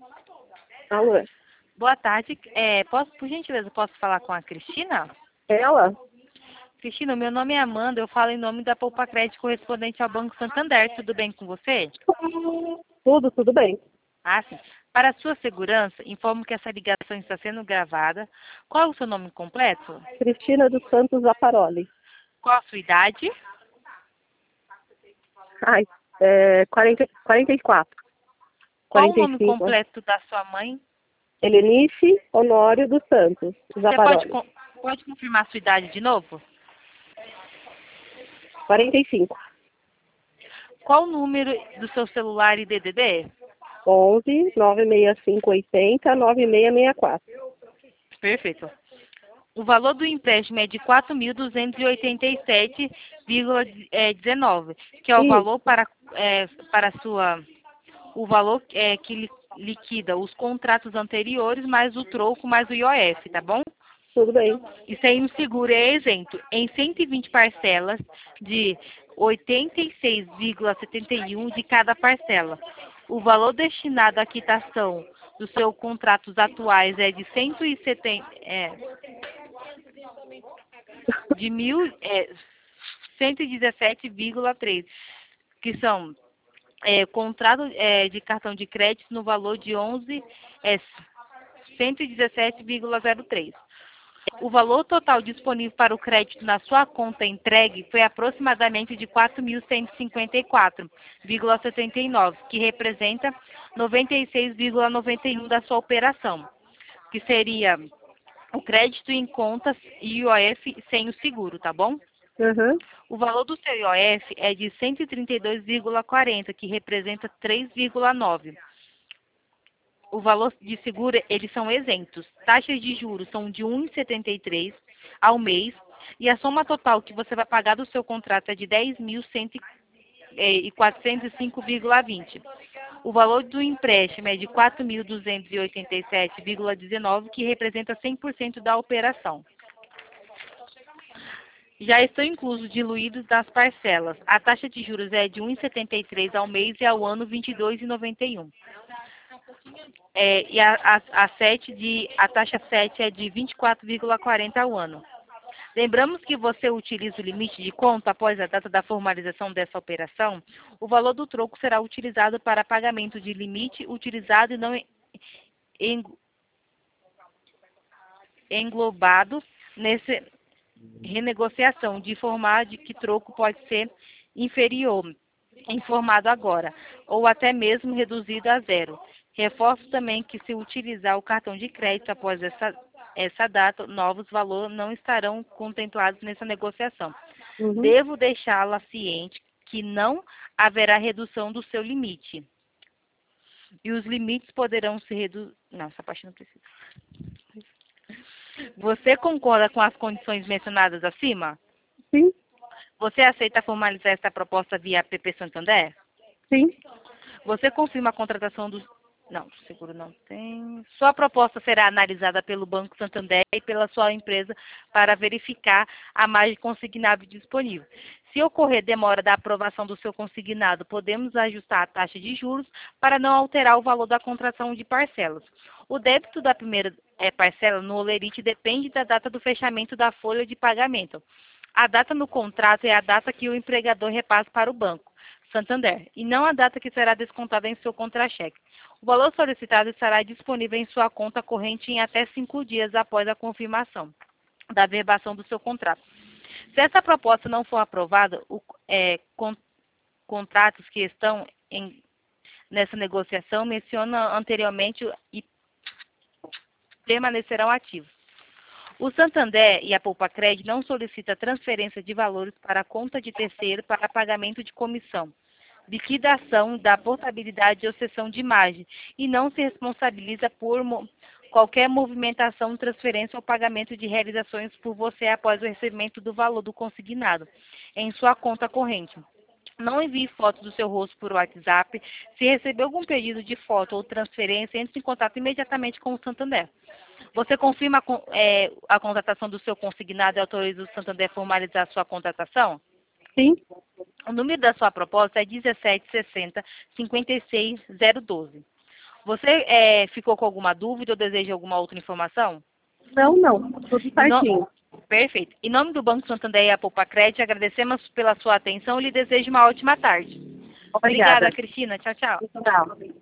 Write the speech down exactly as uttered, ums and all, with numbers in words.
Alô? Boa tarde. É, posso, por gentileza, posso falar com a Cristina? Ela? Cristina, meu nome é Amanda, eu falo em nome da Poupa Crédito correspondente ao Banco Santander. Tudo bem com você? Tudo, tudo bem. Ah, sim. Para a sua segurança, informo que essa ligação está sendo gravada. Qual é o seu nome completo? Cristina dos Santos Aparoli. Qual a sua idade? Ai, é quarenta, quarenta e quatro. Qual o quarenta e nome cinco. completo da sua mãe? Helenice Honório dos Santos Você pode, Aparoli. con- pode confirmar a sua idade de novo? quarenta e cinco. Qual o número do seu celular e D D D? onze, nove seis cinco, oitenta, nove seis seis quatro. Perfeito. O valor do empréstimo é de quatro mil duzentos e oitenta e sete vírgula dezenove, que é o Isso, valor para, é, para a sua, o valor é, que li- liquida os contratos anteriores, mais o troco, mais o I O F, tá bom? tudo bem. Isso aí, o seguro é isento em cento e vinte parcelas de oitenta e seis vírgula setenta e um de cada parcela. O valor destinado à quitação dos seus contratos atuais é de cento e setenta, é, de mil, é, cento e dezessete vírgula três, que são é, contrato é, de cartão de crédito no valor de onze, é, cento e dezessete vírgula zero três. O valor total disponível para o crédito na sua conta entregue foi aproximadamente de quatro mil cento e cinquenta e quatro vírgula setenta e nove, que representa noventa e seis vírgula noventa e um da sua operação, que seria o crédito em contas e I O F sem o seguro, tá bom? Uhum. O valor do seu I O F é de cento e trinta e dois vírgula quarenta, que representa três vírgula nove. O valor de seguro, eles são isentos. Taxas de juros são de um vírgula setenta e três ao mês e a soma total que você vai pagar do seu contrato é de dez mil e quatrocentos e cinco vírgula vinte. O valor do empréstimo é de quatro mil duzentos e oitenta e sete vírgula dezenove, que representa cem por cento da operação. Já estão inclusos diluídos das parcelas. A taxa de juros é de um vírgula setenta e três ao mês e ao ano vinte e dois vírgula noventa e um. É, e a, a, a, sete de, a taxa sete é de vinte e quatro vírgula quarenta ao ano. Lembramos que você utiliza o limite de conta após a data da formalização dessa operação. O valor do troco será utilizado para pagamento de limite utilizado e não en- englobado nessa renegociação, de forma de que troco pode ser inferior, informado agora, ou até mesmo reduzido a zero. Reforço também que, se utilizar o cartão de crédito após essa, essa data, novos valores não estarão contemplados nessa negociação. Uhum. Devo deixá-la ciente que não haverá redução do seu limite. E os limites poderão se reduzir. Não, essa parte não precisa. Você concorda com as condições mencionadas acima? Sim, Você aceita formalizar essa proposta via A P P Santander? sim. Você confirma a contratação dos... Não, seguro não tem. Sua proposta será analisada pelo Banco Santander e pela sua empresa para verificar a margem consignada disponível. Se ocorrer demora da aprovação do seu consignado, podemos ajustar a taxa de juros para não alterar o valor da contratação de parcelas. O débito da primeira é, parcela no Olerite depende da data do fechamento da folha de pagamento. A data no contrato é a data que o empregador repassa para o banco Santander, e não a data que será descontada em seu contra-cheque. O valor solicitado estará disponível em sua conta corrente em até cinco dias após a confirmação da verbação do seu contrato. Se essa proposta não for aprovada, os é, con contratos que estão em, nessa negociação menciona anteriormente e permanecerão ativos. O Santander e a Poupa Crédito não solicitam transferência de valores para a conta de terceiro para pagamento de comissão, liquidação da portabilidade ou cessão de margem, e não se responsabiliza por mo qualquer movimentação, transferência ou pagamento de realizações por você após o recebimento do valor do consignado em sua conta corrente. Não envie fotos do seu rosto por WhatsApp. Se receber algum pedido de foto ou transferência, entre em contato imediatamente com o Santander. Você confirma a, con- é, a contratação do seu consignado e autoriza o Santander a formalizar a sua contratação? Sim. O número da sua proposta é dezessete sessenta, cinquenta e seis, zero doze. Você é, ficou com alguma dúvida ou deseja alguma outra informação? Não, não. Tudo certinho. Perfeito. Em nome do Banco Santander e a Poupa Crédito, agradecemos pela sua atenção e lhe desejo uma ótima tarde. Obrigada. Obrigada, Cristina. Tchau, tchau. Tchau.